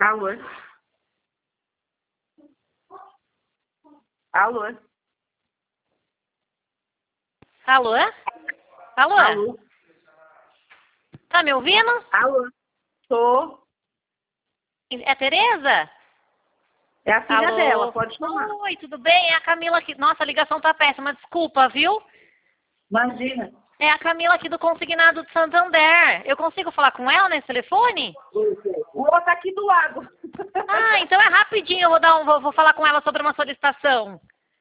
Alô? Alô? Alô? Alô? Alô? Tá me ouvindo? Alô? Tô. É a Tereza? É a filha Alô? dela, pode chamar. Oi, tudo bem? É a Camila aqui. Nossa, a ligação tá péssima, desculpa, viu? Imagina. É a Camila aqui do Consignado de Santander. Eu consigo falar com ela nesse telefone? O outro tá aqui do lado. Ah, então é rapidinho, eu vou falar com ela sobre uma solicitação.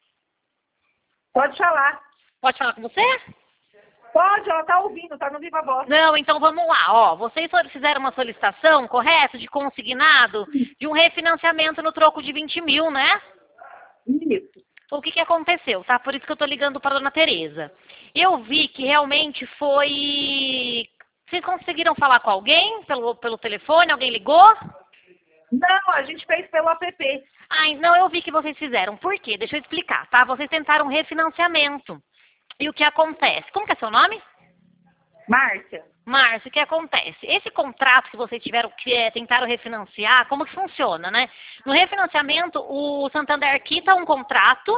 Pode falar. Pode falar com você? Pode, ela tá ouvindo, tá no Viva Voz. Não, então vamos lá, ó. Vocês fizeram uma solicitação, correto, de consignado, de um refinanciamento no troco de 20 mil, né? Isso. O que aconteceu, tá? Por isso que eu tô ligando para a dona Tereza. Eu vi que realmente foi... Vocês conseguiram falar com alguém pelo telefone? Alguém ligou? Não, a gente fez pelo app. Ah, não, eu vi que vocês fizeram. Por quê? Deixa eu explicar, tá? Vocês tentaram refinanciamento. E o que acontece? Como que é seu nome? Márcia. Márcio, o que acontece? Esse contrato que vocês tiveram, tentaram refinanciar, como que funciona, né? No refinanciamento, o Santander quita um contrato,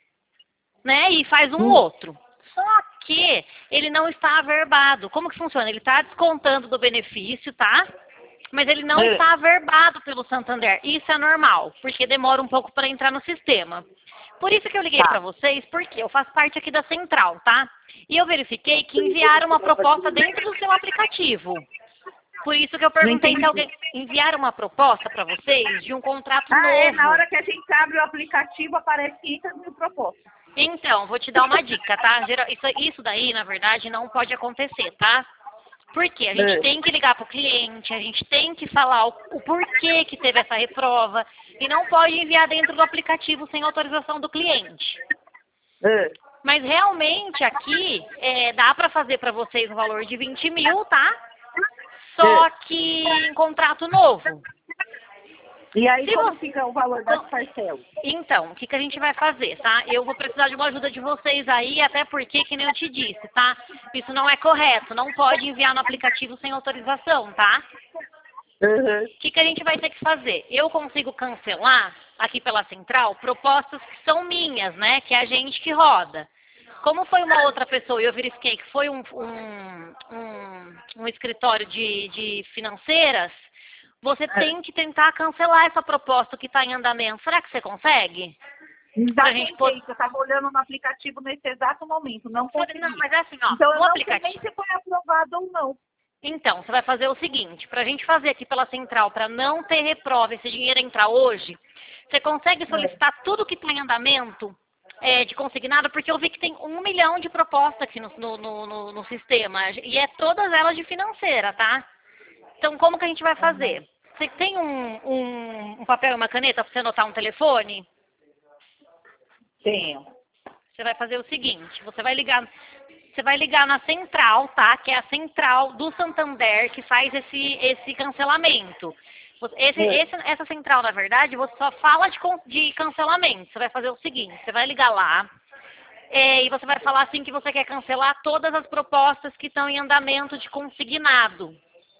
né, e faz um outro. Só que ele não está averbado. Como que funciona? Ele está descontando do benefício, tá? Mas ele não está averbado pelo Santander. Isso é normal, porque demora um pouco para entrar no sistema. Por isso que eu liguei para vocês, porque eu faço parte aqui da central, tá? E eu verifiquei que enviaram uma proposta dentro do seu aplicativo. Por isso que eu perguntei se alguém enviaram uma proposta para vocês de um contrato novo. É, na hora que a gente abre o aplicativo, aparece 500 mil propostas. Então, vou te dar uma dica, tá? Isso daí, na verdade, não pode acontecer, tá? Porque a gente tem que ligar para o cliente, a gente tem que falar o porquê que teve essa reprova e não pode enviar dentro do aplicativo sem autorização do cliente. Mas realmente aqui dá para fazer para vocês um valor de 20 mil, tá? Só que em contrato novo. E aí como fica o valor das parcelas? Então, o que a gente vai fazer, tá? Eu vou precisar de uma ajuda de vocês aí, até porque, que nem eu te disse, tá? Isso não é correto, não pode enviar no aplicativo sem autorização, tá? O que a gente vai ter que fazer? Eu consigo cancelar, aqui pela central, propostas que são minhas, né? Que é a gente que roda. Como foi uma outra pessoa e eu verifiquei que foi um escritório de financeiras, você tem que tentar cancelar essa proposta que está em andamento. Será que você consegue? Pra gente poder... Eu estava olhando no aplicativo nesse exato momento, não consegui. Não, mas é assim, ó, então, eu no não aplicativo... sei nem se foi aprovado ou não. Então, você vai fazer o seguinte, para a gente fazer aqui pela central, para não ter reprova, esse dinheiro entrar hoje, você consegue solicitar tudo que está em andamento de consignado, porque eu vi que tem 1 milhão de propostas aqui no sistema, e é todas elas de financeira, tá? Então, como que a gente vai fazer? Você tem um papel e uma caneta para você anotar um telefone? Tenho. Você vai fazer o seguinte, você vai ligar na central, tá? Que é a central do Santander que faz esse cancelamento. Essa central, na verdade, você só fala de cancelamento. Você vai fazer o seguinte, você vai ligar lá e você vai falar assim que você quer cancelar todas as propostas que estão em andamento de consignado.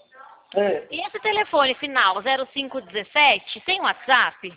E esse telefone final, 0517, tem WhatsApp?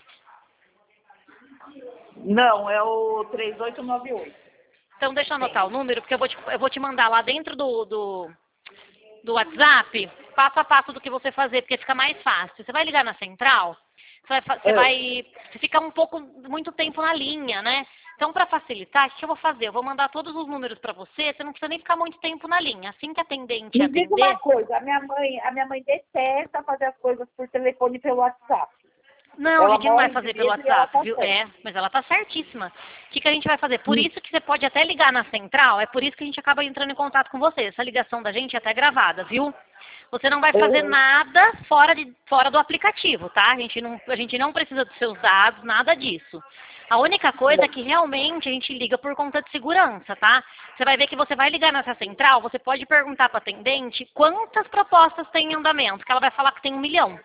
Não, é o 3898. Então deixa eu anotar o número, porque eu vou te mandar lá dentro do WhatsApp, passo a passo do que você fazer, porque fica mais fácil. Você vai ligar na central, você fica muito tempo na linha, né? Então, para facilitar, o que eu vou fazer? Eu vou mandar todos os números para você não precisa nem ficar muito tempo na linha. Assim que a atendente Me atender... diga uma coisa, a minha mãe detesta fazer as coisas por telefone e pelo WhatsApp. Não, a gente não vai fazer pelo medo e WhatsApp, ela viu? tá Mas ela tá certíssima. O que a gente vai fazer? Por isso que você pode até ligar na central, é por isso que a gente acaba entrando em contato com você. Essa ligação da gente é até gravada, viu? Você não vai fazer nada fora do aplicativo, tá? A gente não precisa dos seus dados, nada disso. A única coisa é que realmente a gente liga por conta de segurança, tá? Você vai ver que você vai ligar nessa central, você pode perguntar para a atendente quantas propostas tem em andamento, que ela vai falar que tem 1 milhão.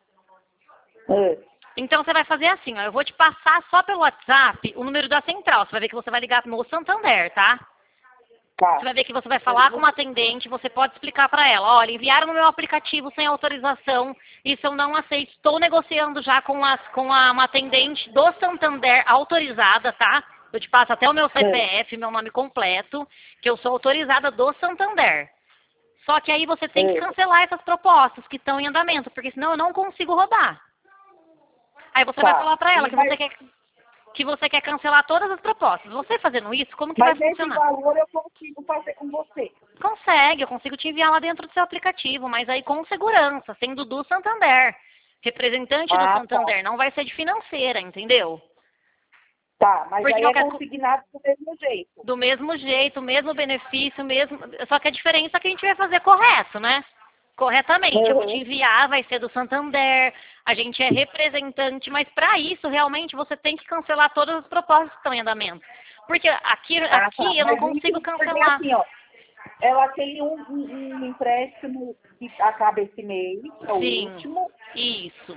Então você vai fazer assim, ó, eu vou te passar só pelo WhatsApp o número da central. Você vai ver que você vai ligar no Santander, tá? Tá. Você vai ver que você vai falar com uma atendente, você pode explicar para ela, olha, enviaram no meu aplicativo sem autorização, isso eu não aceito, estou negociando já com uma atendente do Santander autorizada, tá? Eu te passo até o meu CPF, meu nome completo, que eu sou autorizada do Santander. Só que aí você tem que cancelar essas propostas que estão em andamento, porque senão eu não consigo rodar. Aí você vai falar para ela que você quer cancelar todas as propostas. Você fazendo isso, como que vai funcionar? Mas esse valor eu consigo fazer com você. Consegue, eu consigo te enviar lá dentro do seu aplicativo, mas aí com segurança, sendo do Santander. Representante do Santander, tá. não vai ser de financeira, entendeu? Tá, mas Porque aí é consignado do mesmo jeito. Do mesmo jeito, mesmo benefício, mesmo. Só que a diferença é que a gente vai fazer correto, né? Corretamente. Eu vou te enviar, vai ser do Santander, a gente é representante, mas para isso, realmente, você tem que cancelar todas as propostas que estão em andamento. Porque aqui eu não consigo cancelar. Porque assim, ó, ela tem um empréstimo que acaba esse mês, é o último. Isso.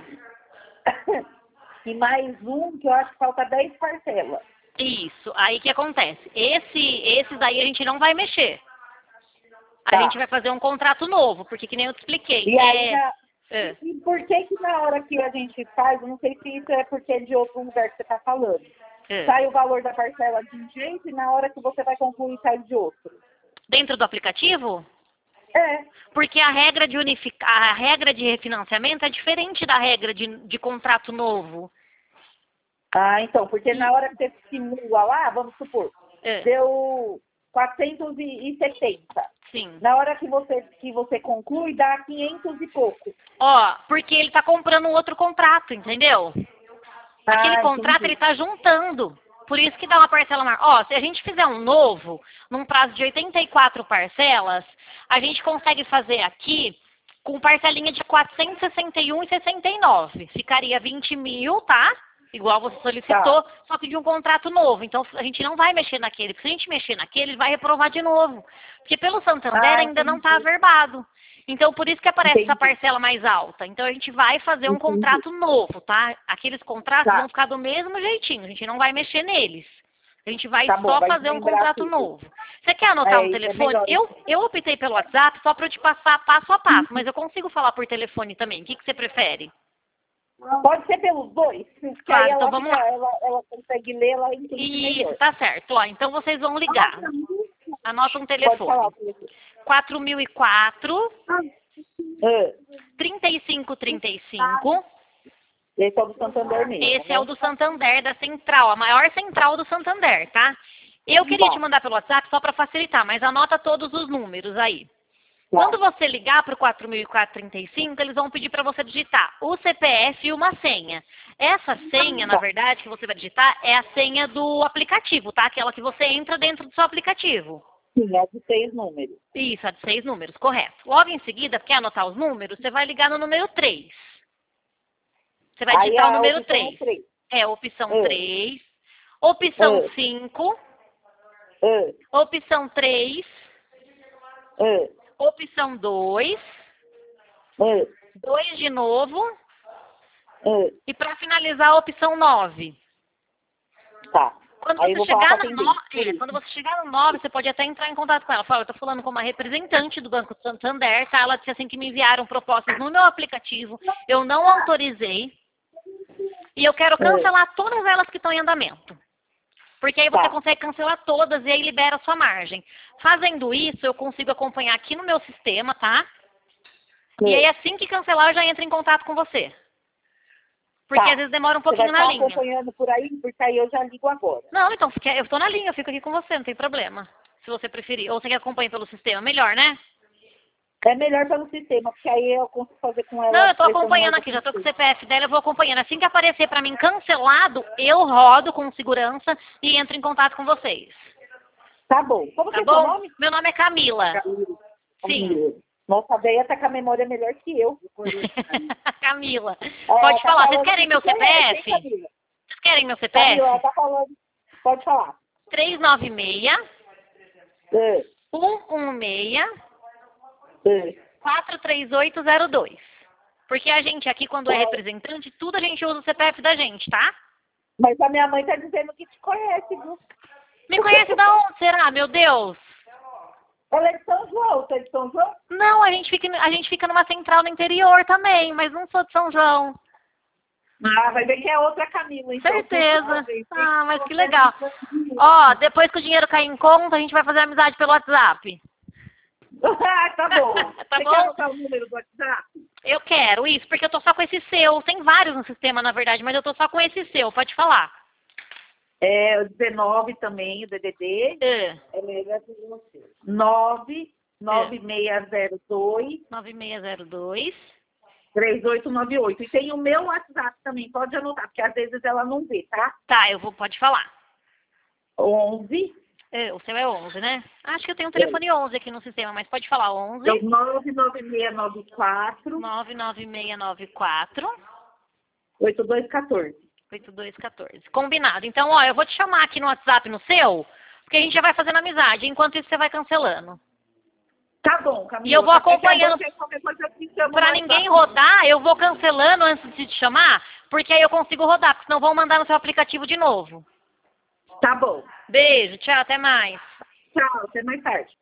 E mais um que eu acho que falta 10 parcelas. Isso. Aí o que acontece? Esse daí a gente não vai mexer. Tá. A gente vai fazer um contrato novo, porque que nem eu te expliquei. E aí, e por que na hora que a gente faz, eu não sei se isso é porque é de outro lugar que você está falando, sai o valor da parcela de um jeito e na hora que você vai concluir sai de outro. Dentro do aplicativo? É. Porque a regra de refinanciamento é diferente da regra de contrato novo. Ah, então, porque na hora que você simula lá, vamos supor, deu 470. Sim. Na hora que você conclui, dá 500 e pouco. Ó, porque ele tá comprando um outro contrato, entendeu? Aquele contrato ele tá juntando. Por isso que dá uma parcela maior. Ó, se a gente fizer um novo, num prazo de 84 parcelas, a gente consegue fazer aqui com parcelinha de 461,69. Ficaria 20 mil, tá? Igual você solicitou, só que de um contrato novo. Então, a gente não vai mexer naquele. Porque se a gente mexer naquele, ele vai reprovar de novo. Porque pelo Santander ainda não está averbado. Então, por isso que aparece essa parcela mais alta. Então, a gente vai fazer um contrato novo, tá? Aqueles contratos vão ficar do mesmo jeitinho. A gente não vai mexer neles. A gente vai só fazer um contrato novo. Você quer anotar um telefone? Eu optei pelo WhatsApp só para eu te passar passo a passo. Mas eu consigo falar por telefone também. O que você prefere? Pode ser pelos dois, porque claro, aí então vamos lá. Ela consegue ler, ela entende melhor. Isso, tá certo. Ó, então vocês vão ligar. Anota um telefone. Pode falar, 4004 3535. Esse é o do Santander mesmo. Esse é o do Santander, da Central, a maior central do Santander, tá? Eu queria te mandar pelo WhatsApp só para facilitar, mas anota todos os números aí. Quando você ligar para o 4004-35, eles vão pedir para você digitar o CPF e uma senha. Essa senha, na verdade, que você vai digitar é a senha do aplicativo, tá? Aquela que você entra dentro do seu aplicativo. Sim, é de 6 números. Isso, é de 6 números, correto. Logo em seguida, quer anotar os números, você vai ligar no número 3. Você vai digitar o número 3. É, opção 3, opção 5, opção 3, opção 2, 2 de novo, e para finalizar a opção 9. Tá. Quando você chegar no 9, você pode até entrar em contato com ela. Fala, eu estou falando com uma representante do Banco Santander, tá? Ela disse assim que me enviaram propostas no meu aplicativo, eu não autorizei, e eu quero cancelar todas elas que estão em andamento. Porque aí você consegue cancelar todas e aí libera a sua margem. Fazendo isso, eu consigo acompanhar aqui no meu sistema, tá? E aí assim que cancelar, eu já entro em contato com você. Porque às vezes demora um pouquinho na linha. Você vai estar acompanhando por aí, porque aí eu já ligo agora. Não, então, eu estou na linha, eu fico aqui com você, não tem problema. Se você preferir. Ou você quer acompanhar pelo sistema, melhor, né? É melhor pelo sistema, porque aí eu consigo fazer com ela. Não, eu estou acompanhando aqui, já estou com o CPF dela, eu vou acompanhando. Assim que aparecer para mim cancelado, eu rodo com segurança e entro em contato com vocês. Tá bom. Como que é seu nome? Meu nome é Camila. Sim. Nossa, a Deia tá com a memória melhor que eu. Camila. Pode falar. Vocês querem meu CPF? Vocês querem meu CPF? Camila, tá falando. Pode falar. 396 116 43802. Porque a gente aqui, quando é representante, tudo a gente usa o CPF da gente, tá? Mas a minha mãe tá dizendo que te conhece, viu? Me conhece da onde, será? Meu Deus! Ela é de São João, você é de São João? Não, a gente fica numa central no interior também, mas não sou de São João. Ah, vai ver que é outra Camila, então. Certeza. Ah, mas que legal. Ó, depois que o dinheiro cair em conta, a gente vai fazer amizade pelo WhatsApp. Ah, tá bom. Tá Você bom? quer anotar o número do WhatsApp? Eu quero isso, porque eu tô só com esse seu. Tem vários no sistema, na verdade, mas eu tô só com esse seu. Pode falar. É o 19 também, o DDD. É. 99602 9602 3898. E tem o meu WhatsApp também, pode anotar, porque às vezes ela não vê, tá? Tá, pode falar. 11. O seu é 11, né? Acho que eu tenho um telefone 11 aqui no sistema, mas pode falar 11. 99694 99694 8214. 8214. Combinado. Então, ó, eu vou te chamar aqui no WhatsApp no seu, porque a gente já vai fazendo amizade. Enquanto isso, você vai cancelando. Tá bom, Camila. E eu vou acompanhando. Pra Pra ninguém rodar, eu vou cancelando antes de te chamar, porque aí eu consigo rodar, porque senão vão mandar no seu aplicativo de novo. Tá bom. Beijo, tchau, até mais. Tchau, até mais tarde.